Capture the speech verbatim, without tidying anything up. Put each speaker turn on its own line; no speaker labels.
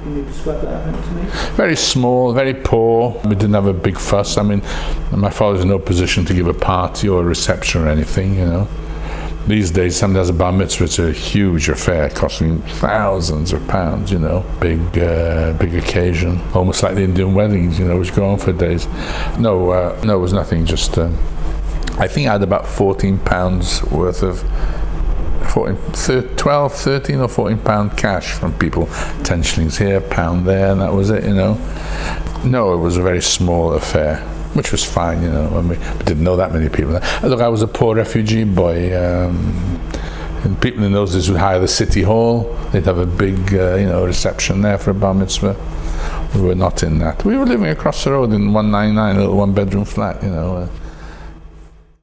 Can you describe that event to me?
Very small, very poor. We didn't have a big fuss. I mean, my father's in no position to give a party or a reception or anything, you know. These days, somebody has a bar mitzvah, it's a huge affair, costing thousands of pounds, you know. Big, uh, big occasion, almost like the Indian weddings, you know, which go on for days. No, uh, no, it was nothing. Just, uh, I think I had about fourteen pounds worth of, fourteen, twelve, thirteen or fourteen pound cash from people. Ten shillings here, pound there, and that was it, you know. No, it was a very small affair, which was fine, you know. I mean, we didn't know that many people. Look, I was a poor refugee boy. Um, and people in those days would hire the city hall. They'd have a big, uh, you know, reception there for a bar mitzvah. We were not in that. We were living across the road in one ninety-nine, a little one-bedroom flat, you know. Uh,